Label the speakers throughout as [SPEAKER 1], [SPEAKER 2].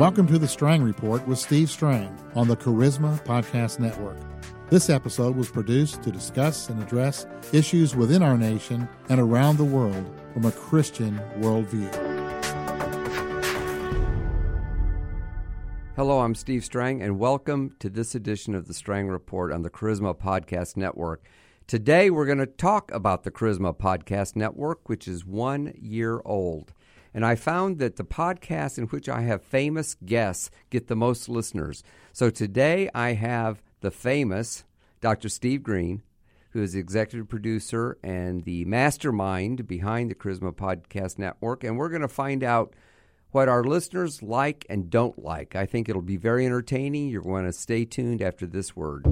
[SPEAKER 1] Welcome to the Strang Report with Steve Strang on the Charisma Podcast Network. This episode was produced to discuss and address issues within our nation and around the world from a Christian worldview.
[SPEAKER 2] Hello, I'm Steve Strang, and welcome to this edition of the Strang Report on the Charisma Podcast Network. Today, we're going to talk about the Charisma Podcast Network, which is 1 year old. And I found that the podcasts in which I have famous guests get the most listeners. So today I have the famous Dr. Steve Green, who is the executive producer and the mastermind behind the Charisma Podcast Network. And we're going to find out what our listeners like and don't like. I think it'll be very entertaining. You're going to stay tuned after this word.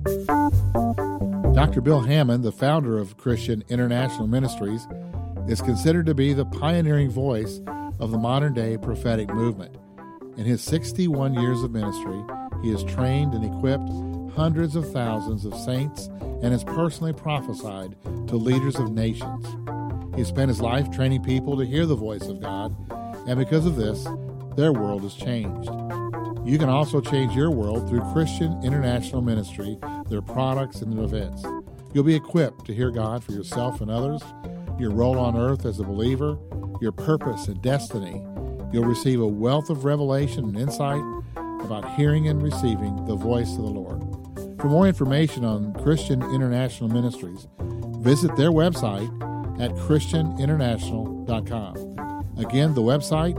[SPEAKER 1] Dr. Bill Hamon, the founder of Christian International Ministries, is considered to be the pioneering voice of the modern-day prophetic movement. In his 61 years of ministry, he has trained and equipped hundreds of thousands of saints and has personally prophesied to leaders of nations. He has spent his life training people to hear the voice of God, and because of this, their world has changed. You can also change your world through Christian International Ministry, their products, and their events. You'll be equipped to hear God for yourself and others, your role on earth as a believer, your purpose and destiny. You'll receive a wealth of revelation and insight about hearing and receiving the voice of the Lord. For more information on Christian International Ministries, visit their website at christianinternational.com. Again, the website,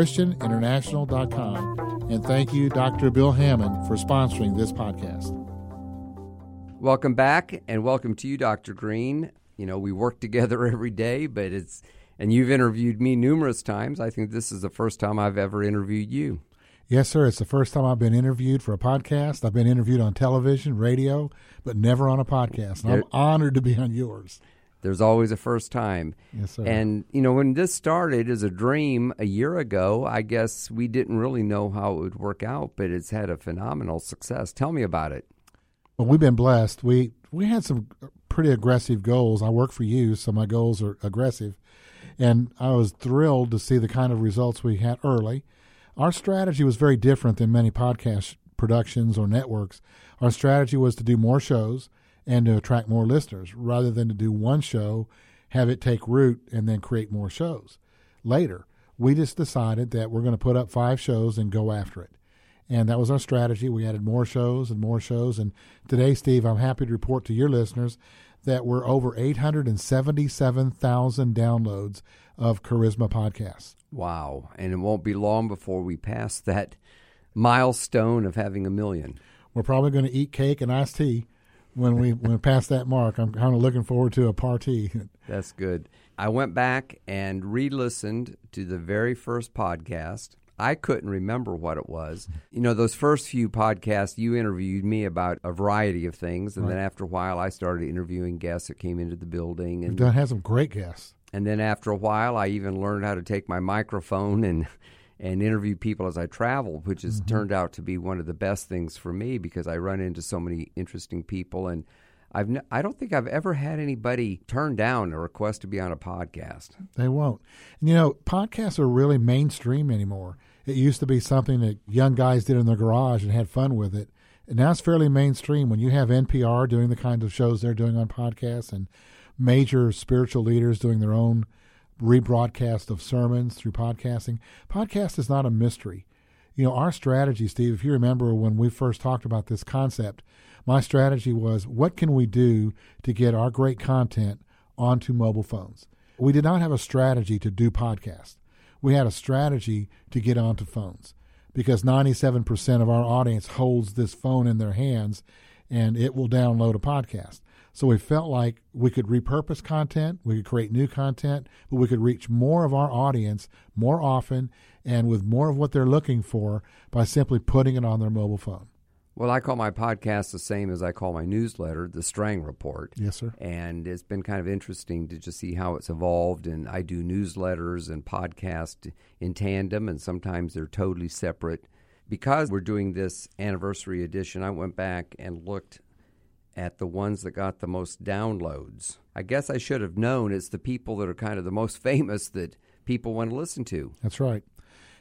[SPEAKER 1] christianinternational.com. And thank you, Dr. Bill Hamon, for sponsoring this podcast.
[SPEAKER 2] Welcome back, and welcome to you, Dr. Green. You know, we work together every day, and you've interviewed me numerous times. I think this is the first time I've ever interviewed you.
[SPEAKER 1] Yes, sir. It's the first time I've been interviewed for a podcast. I've been interviewed on television, radio, but never on a podcast. And I'm honored to be on yours.
[SPEAKER 2] There's always a first time.
[SPEAKER 1] Yes, sir.
[SPEAKER 2] And, you know, when this started as a dream a year ago, I guess we didn't really know how it would work out, but it's had a phenomenal success. Tell me about it.
[SPEAKER 1] Well, we've been blessed. We had some pretty aggressive goals. I work for you, so my goals are aggressive. And I was thrilled to see the kind of results we had early. Our strategy was very different than many podcast productions or networks. Our strategy was to do more shows and to attract more listeners rather than to do one show, have it take root, and then create more shows. Later, we just decided that we're going to put up 5 shows and go after it. And that was our strategy. We added more shows and more shows. And today, Steve, I'm happy to report to your listeners that we're over 877,000 downloads of Charisma Podcasts.
[SPEAKER 2] Wow. And it won't be long before we pass that milestone of having 1 million.
[SPEAKER 1] We're probably going to eat cake and iced tea when we pass that mark. I'm kind of looking forward to a party.
[SPEAKER 2] That's good. I went back and re-listened to the very first podcast. I couldn't remember what it was. You know, those first few podcasts, you interviewed me about a variety of things, and then after a while, I started interviewing guests that came into the building. And
[SPEAKER 1] You've had some great guests.
[SPEAKER 2] And then after a while, I even learned how to take my microphone and interview people as I travel, which has turned out to be one of the best things for me because I run into so many interesting people. And I don't think I've ever had anybody turn down a request to be on a podcast.
[SPEAKER 1] They won't. And, you know, podcasts are really mainstream anymore. It used to be something that young guys did in their garage and had fun with it. And now it's fairly mainstream. When you have NPR doing the kinds of shows they're doing on podcasts and major spiritual leaders doing their own rebroadcast of sermons through podcasting, podcast is not a mystery. You know, our strategy, Steve, if you remember when we first talked about this concept, my strategy was, what can we do to get our great content onto mobile phones? We did not have a strategy to do podcasts. We had a strategy to get onto phones because 97% of our audience holds this phone in their hands and it will download a podcast. So we felt like we could repurpose content, we could create new content, but we could reach more of our audience more often and with more of what they're looking for by simply putting it on their mobile phone.
[SPEAKER 2] Well, I call my podcast the same as I call my newsletter, the Strang Report.
[SPEAKER 1] Yes, sir.
[SPEAKER 2] And it's been kind of interesting to just see how it's evolved. And I do newsletters and podcasts in tandem, and sometimes they're totally separate. Because we're doing this anniversary edition, I went back and looked at the ones that got the most downloads. I guess I should have known it's the people that are kind of the most famous that people want to listen to.
[SPEAKER 1] That's right.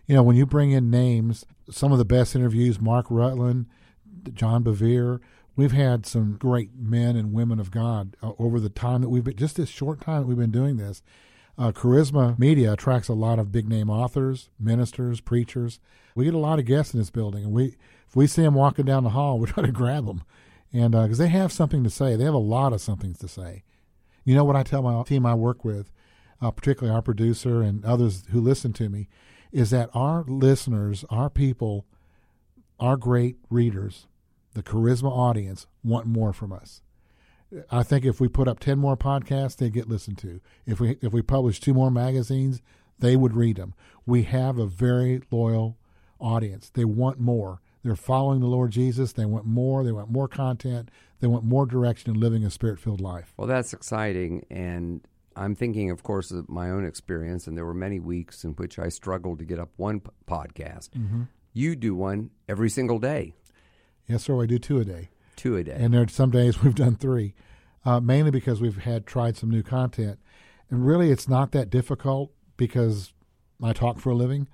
[SPEAKER 1] When you bring in names, some of the best interviews, Mark Rutland, John Bevere, we've had some great men and women of God over the time that we've been, just this short time that we've been doing this. Charisma Media attracts a lot of big-name authors, ministers, preachers. We get a lot of guests in this building, and if we see them walking down the hall, we try to grab them, and because they have something to say. They have a lot of something to say. You know what I tell my team I work with, particularly our producer and others who listen to me, is that our listeners, our people, our great readers, the Charisma audience, want more from us. I think if we put up 10 more podcasts, they get listened to. If we publish 2 more magazines, they would read them. We have a very loyal audience. They want more. They're following the Lord Jesus. They want more. They want more content. They want more direction in living a Spirit-filled life.
[SPEAKER 2] Well, that's exciting, and I'm thinking, of course, of my own experience, and there were many weeks in which I struggled to get up one podcast. Mm-hmm. You do one every single day.
[SPEAKER 1] Yes, sir. I do 2 a day.
[SPEAKER 2] 2 a day.
[SPEAKER 1] And there are some days we've done 3, mainly because we've tried some new content. And really, it's not that difficult because I talk for a living.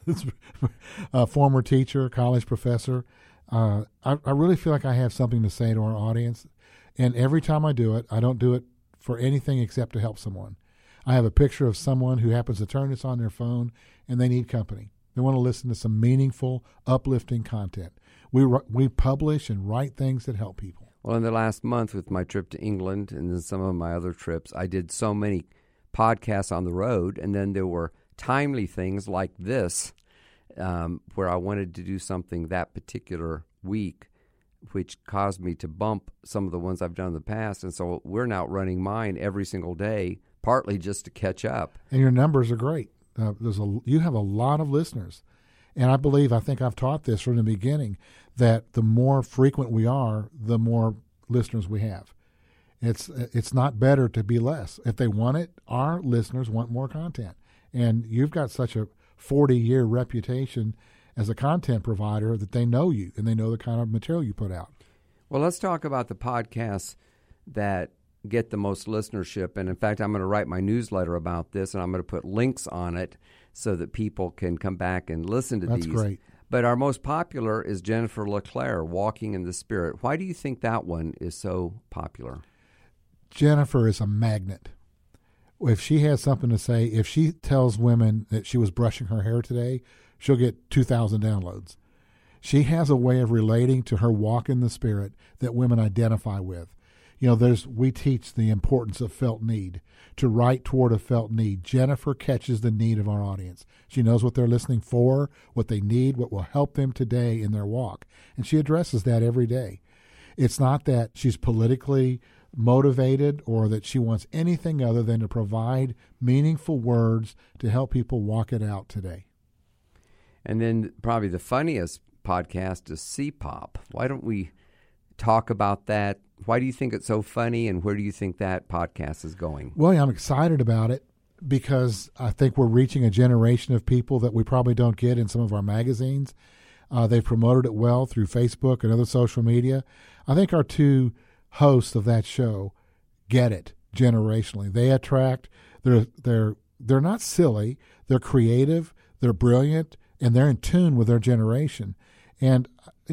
[SPEAKER 1] A former teacher, college professor. I really feel like I have something to say to our audience. And every time I do it, I don't do it for anything except to help someone. I have a picture of someone who happens to turn this on their phone, and they need company. They want to listen to some meaningful, uplifting content. We publish and write things that help people.
[SPEAKER 2] Well, in the last month with my trip to England and then some of my other trips, I did so many podcasts on the road, and then there were timely things like this where I wanted to do something that particular week, which caused me to bump some of the ones I've done in the past. And so we're now running mine every single day, partly just to catch up.
[SPEAKER 1] And your numbers are great. You have a lot of listeners. And I think I've taught this from the beginning, that the more frequent we are, the more listeners we have. It's not better to be less. If they want it, our listeners want more content. And you've got such a 40-year reputation as a content provider that they know you and they know the kind of material you put out.
[SPEAKER 2] Well, let's talk about the podcasts that get the most listenership. And in fact, I'm going to write my newsletter about this, and I'm going to put links on it so that people can come back and listen to these.
[SPEAKER 1] That's great.
[SPEAKER 2] But our most popular is Jennifer LeClaire, Walking in the Spirit. Why do you think that one is so popular?
[SPEAKER 1] Jennifer is a magnet. If she has something to say, if she tells women that she was brushing her hair today, she'll get 2,000 downloads. She has a way of relating to her walk in the Spirit that women identify with. We teach the importance of felt need, to write toward a felt need. Jennifer catches the need of our audience. She knows what they're listening for, what they need, what will help them today in their walk. And she addresses that every day. It's not that she's politically motivated or that she wants anything other than to provide meaningful words to help people walk it out today.
[SPEAKER 2] And then probably the funniest podcast is C-Pop. Why don't we talk about that? Why do you think it's so funny, and where do you think that podcast is going?
[SPEAKER 1] Well, I'm excited about it because I think we're reaching a generation of people that we probably don't get in some of our magazines. They've promoted it well through Facebook and other social media. I think our 2 hosts of that show get it generationally. They attract. They're not silly. They're creative. They're brilliant, and they're in tune with their generation. And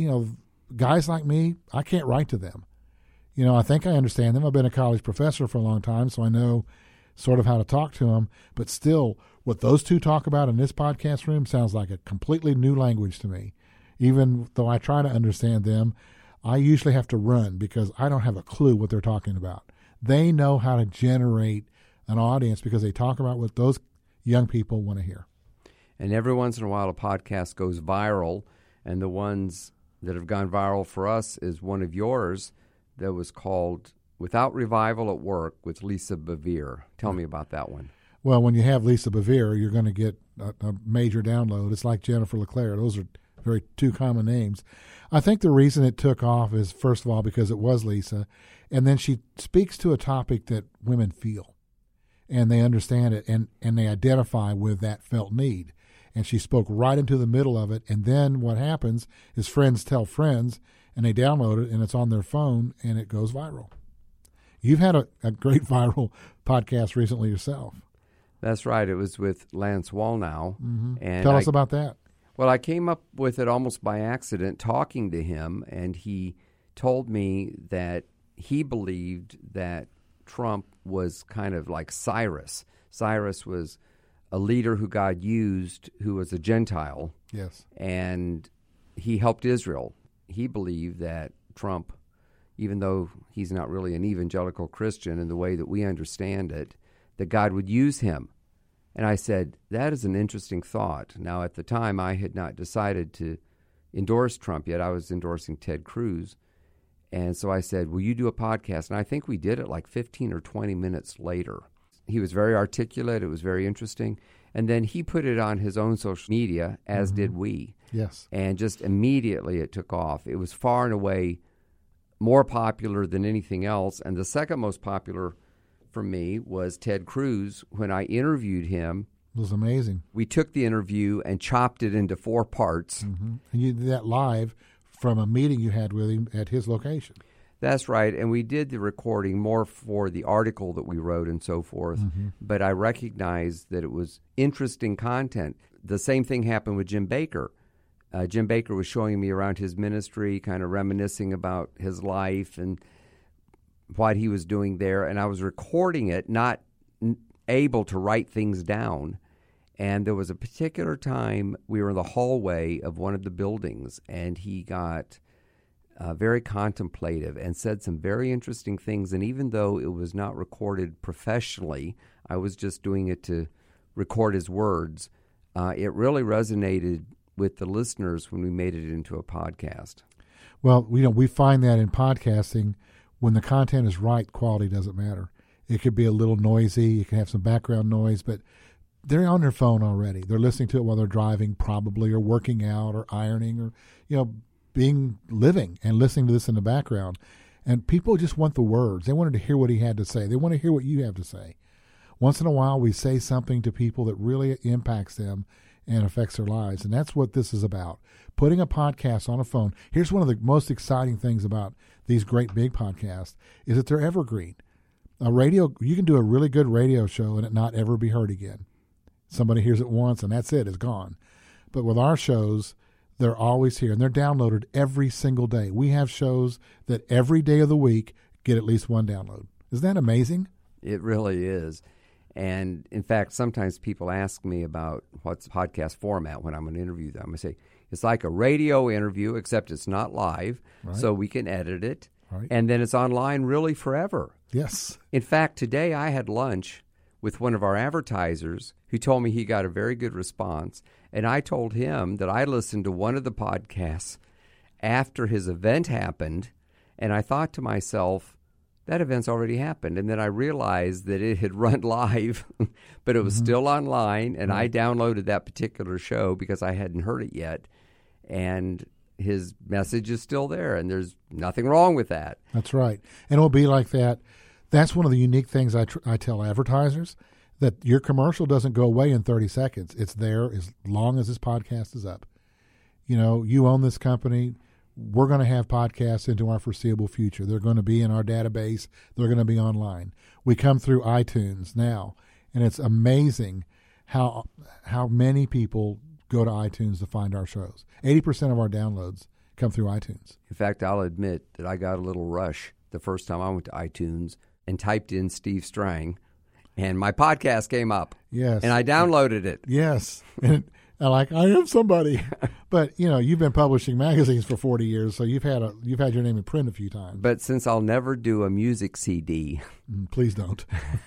[SPEAKER 1] guys like me, I can't write to them. I think I understand them. I've been a college professor for a long time, so I know sort of how to talk to them. But still, what those 2 talk about in this podcast room sounds like a completely new language to me. Even though I try to understand them, I usually have to run because I don't have a clue what they're talking about. They know how to generate an audience because they talk about what those young people want to hear.
[SPEAKER 2] And every once in a while, a podcast goes viral, and the ones that have gone viral for us is one of yours that was called Without Revival at Work with Lisa Bevere. Tell me about that one.
[SPEAKER 1] Well, when you have Lisa Bevere, you're going to get a major download. It's like Jennifer LeClaire. Those are very 2 common names. I think the reason it took off is, first of all, because it was Lisa, and then she speaks to a topic that women feel, and they understand it, and they identify with that felt need. And she spoke right into the middle of it, and then what happens is friends tell friends, and they download it, and it's on their phone, and it goes viral. You've had a great viral podcast recently yourself.
[SPEAKER 2] That's right. It was with Lance Wallnau.
[SPEAKER 1] Mm-hmm.
[SPEAKER 2] And
[SPEAKER 1] Tell us about that.
[SPEAKER 2] Well, I came up with it almost by accident talking to him, and he told me that he believed that Trump was kind of like Cyrus. Cyrus was a leader who God used who was a Gentile.
[SPEAKER 1] Yes.
[SPEAKER 2] And he helped Israel. He believed that Trump, even though he's not really an evangelical Christian in the way that we understand it, that God would use him. And I said, that is an interesting thought. Now, at the time, I had not decided to endorse Trump yet. I was endorsing Ted Cruz. And so I said, will you do a podcast? And I think we did it like 15 or 20 minutes later. He was very articulate. It was very interesting. And then he put it on his own social media, as did we.
[SPEAKER 1] Yes.
[SPEAKER 2] And just immediately it took off. It was far and away more popular than anything else. And the second most popular for me was Ted Cruz. When I interviewed him,
[SPEAKER 1] it was amazing.
[SPEAKER 2] We took the interview and chopped it into 4 parts.
[SPEAKER 1] Mm-hmm. And you did that live from a meeting you had with him at his location.
[SPEAKER 2] That's right. And we did the recording more for the article that we wrote and so forth. Mm-hmm. But I recognized that it was interesting content. The same thing happened with Jim Bakker. Jim Bakker was showing me around his ministry, kind of reminiscing about his life and what he was doing there. And I was recording it, not able to write things down. And there was a particular time we were in the hallway of one of the buildings, and he got very contemplative and said some very interesting things. And even though it was not recorded professionally, I was just doing it to record his words, it really resonated with the listeners when we made it into a podcast.
[SPEAKER 1] Well, we find that in podcasting, when the content is right, quality doesn't matter. It could be a little noisy. You can have some background noise, but they're on their phone already. They're listening to it while they're driving, probably, or working out, or ironing, or living and listening to this in the background. And people just want the words. They wanted to hear what he had to say. They want to hear what you have to say. Once in a while, we say something to people that really impacts them and affects their lives, and that's what this is about. Putting a podcast on a phone. Here's one of the most exciting things about these great big podcasts is that they're evergreen. You can do a really good radio show and it not ever be heard again. Somebody hears it once and that's it, it's gone. But with our shows, they're always here and they're downloaded every single day. We have shows that every day of the week get at least one download. Isn't that amazing?
[SPEAKER 2] It really is. And in fact, sometimes people ask me about what's podcast format when I'm going to interview them. I say, it's like a radio interview, except it's not live, right. So we can edit it. Right. And then it's online really forever.
[SPEAKER 1] Yes.
[SPEAKER 2] In fact, today I had lunch with one of our advertisers who told me he got a very good response. And I told him that I listened to one of the podcasts after his event happened. And I thought to myself, that event's already happened. And then I realized that it had run live, but it was still online. And I downloaded that particular show because I hadn't heard it yet. And his message is still there, and there's nothing wrong with that.
[SPEAKER 1] That's right. And it'll be like that. That's one of the unique things I tell advertisers, that your commercial doesn't go away in 30 seconds. It's there as long as this podcast is up. You own this company. We're going to have podcasts into our foreseeable future. They're going to be in our database. They're going to be online. We come through iTunes now, and it's amazing how many people go to iTunes to find our shows. 80% of our downloads come through iTunes.
[SPEAKER 2] In fact, I'll admit that I got a little rush the first time I went to iTunes and typed in Steve Strang, and my podcast came up.
[SPEAKER 1] Yes.
[SPEAKER 2] And I downloaded it.
[SPEAKER 1] Yes. And I am somebody. But, you've been publishing magazines for 40 years, so you've had your name in print a few times.
[SPEAKER 2] But since I'll never do a music CD.
[SPEAKER 1] Please don't.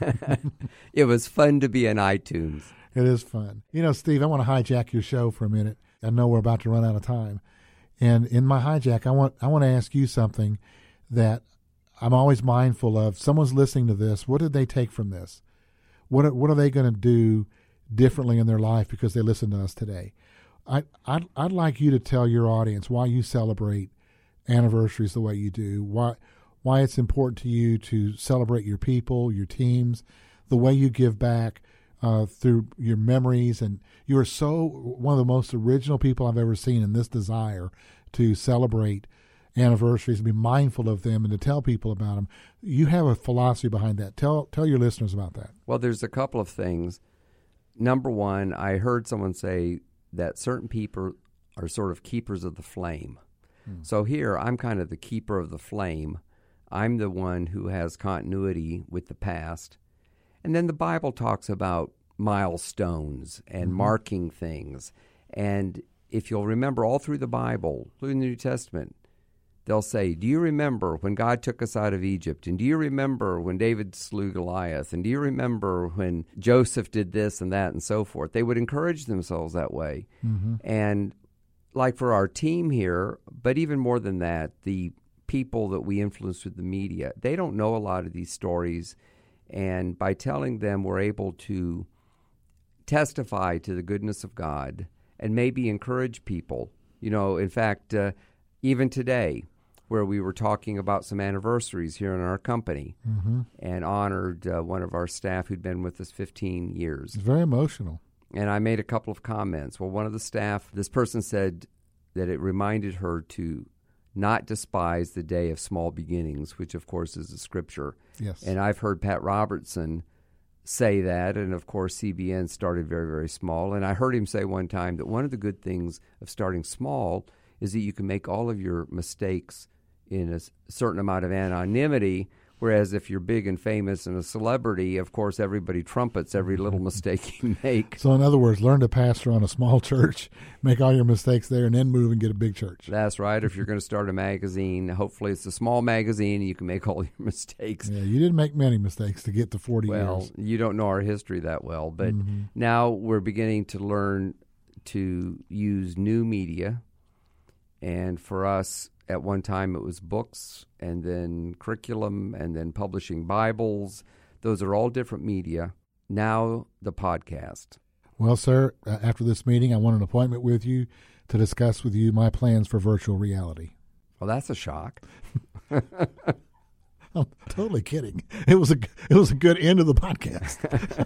[SPEAKER 2] It was fun to be in iTunes.
[SPEAKER 1] It is fun. Steve, I want to hijack your show for a minute. I know we're about to run out of time. And in my hijack, I want to ask you something that I'm always mindful of. Someone's listening to this. What did they take from this? What are they going to do differently in their life because they listen to us today? I'd like you to tell your audience why you celebrate anniversaries the way you do, why it's important to you to celebrate your people, your teams, the way you give back through your memories. And you are so one of the most original people I've ever seen in this desire to celebrate anniversaries and be mindful of them and to tell people about them. You have a philosophy behind that. Tell your listeners about that.
[SPEAKER 2] Well, there's a couple of things. number one, I heard someone say that certain people are sort of keepers of the flame. So here, I'm kind of the keeper of the flame. I'm the one who has continuity with the past. And then the Bible talks about milestones and marking things. And if you'll remember all through the Bible, including the New Testament, they'll say, do you remember when God took us out of Egypt? And do you remember when David slew Goliath? And do you remember when Joseph did this and that and so forth? They would encourage themselves that way. And like for our team here, but even more than that, the people that we influence with the media, they don't know a lot of these stories. And by telling them, we're able to testify to the goodness of God and maybe encourage people. You know, in fact, even today, where we were talking about some anniversaries here in our company and honored one of our staff who'd been with us 15 years.
[SPEAKER 1] It's very emotional.
[SPEAKER 2] And I made a couple of comments. Well, one of the staff, this person said that it reminded her to not despise the day of small beginnings, which, of course, is the scripture.
[SPEAKER 1] Yes.
[SPEAKER 2] And I've heard Pat Robertson say that, and, of course, CBN started very, very small. And I heard him say one time that one of the good things of starting small is that you can make all of your mistakes in a certain amount of anonymity, whereas if you're big and famous and a celebrity, of course, everybody trumpets every little mistake you make.
[SPEAKER 1] So in other words, learn to pastor on a small church, make all your mistakes there, and then move and get a big church.
[SPEAKER 2] That's right. If you're going to start a magazine, hopefully it's a small magazine and you can make all your mistakes.
[SPEAKER 1] Yeah, you didn't make many mistakes to get to 40 years.
[SPEAKER 2] Well, you don't know our history that well, but now we're beginning to learn to use new media. And for us, at one time it was books and then curriculum and then publishing Bibles. Those are all different media. Now the podcast.
[SPEAKER 1] Well, sir, after this meeting, I want an appointment with you to discuss with you my plans for virtual reality.
[SPEAKER 2] Well, that's a shock.
[SPEAKER 1] I'm totally kidding. It was a good end of the podcast.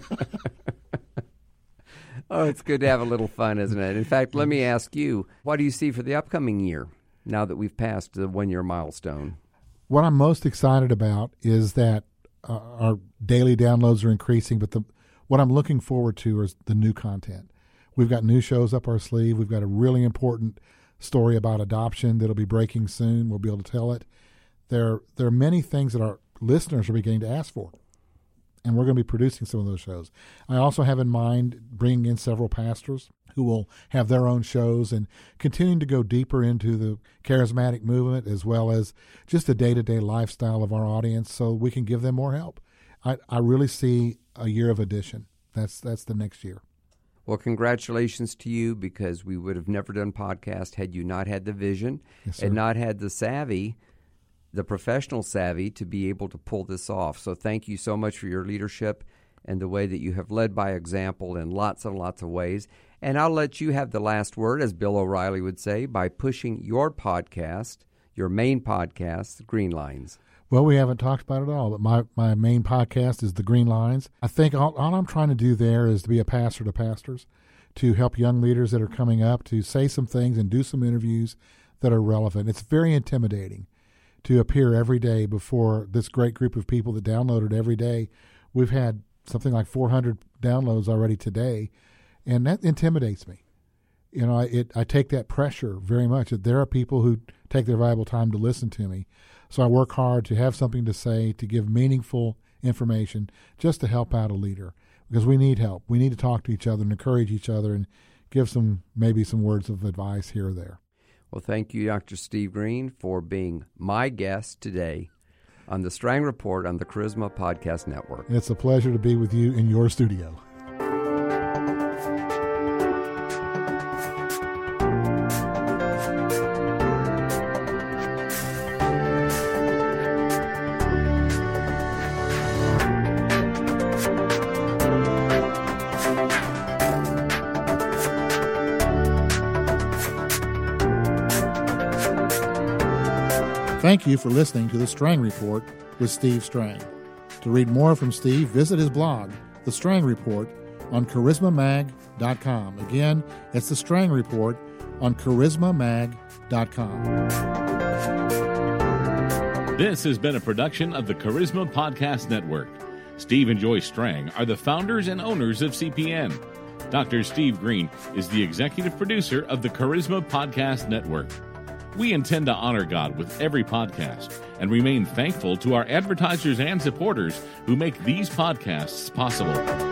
[SPEAKER 2] Oh, it's good to have a little fun, isn't it? In fact, let me ask you, what do you see for the upcoming year now that we've passed the 1-year milestone?
[SPEAKER 1] What I'm most excited about is that our daily downloads are increasing, but what I'm looking forward to is the new content. We've got new shows up our sleeve. We've got a really important story about adoption that'll be breaking soon. We'll be able to tell it. There are many things that our listeners are beginning to ask for, and we're going to be producing some of those shows. I also have in mind bringing in several pastors who will have their own shows and continuing to go deeper into the charismatic movement as well as just the day-to-day lifestyle of our audience so we can give them more help. I really see a year of addition. That's the next year.
[SPEAKER 2] Well, congratulations to you, because we would have never done podcast had you not had the vision and not had the savvy, the professional savvy, to be able to pull this off. So thank you so much for your leadership and the way that you have led by example in lots and lots of ways. And I'll let you have the last word, as Bill O'Reilly would say, by pushing your podcast, your main podcast, Green Lines.
[SPEAKER 1] Well, we haven't talked about it all, but my main podcast is The Green Lines. I think all I'm trying to do there is to be a pastor to pastors, to help young leaders that are coming up, to say some things and do some interviews that are relevant. It's very intimidating to appear every day before this great group of people that download it every day. We've had something like 400 downloads already today, and that intimidates me. You know, I take that pressure very much. There are people who take their valuable time to listen to me. So I work hard to have something to say, to give meaningful information, just to help out a leader, because we need help. We need to talk to each other and encourage each other and give maybe some words of advice here or there.
[SPEAKER 2] Well, thank you, Dr. Steve Green, for being my guest today on the Strang Report on the Charisma Podcast Network.
[SPEAKER 1] It's a pleasure to be with you in your studio. Thank you for listening to The Strang Report with Steve Strang. To read more from Steve, visit his blog, The Strang Report, on charismamag.com. Again, it's The Strang Report on charismamag.com.
[SPEAKER 3] This has been a production of the Charisma Podcast Network. Steve and Joy Strang are the founders and owners of CPN. Dr. Steve Green is the executive producer of the Charisma Podcast Network. We intend to honor God with every podcast and remain thankful to our advertisers and supporters who make these podcasts possible.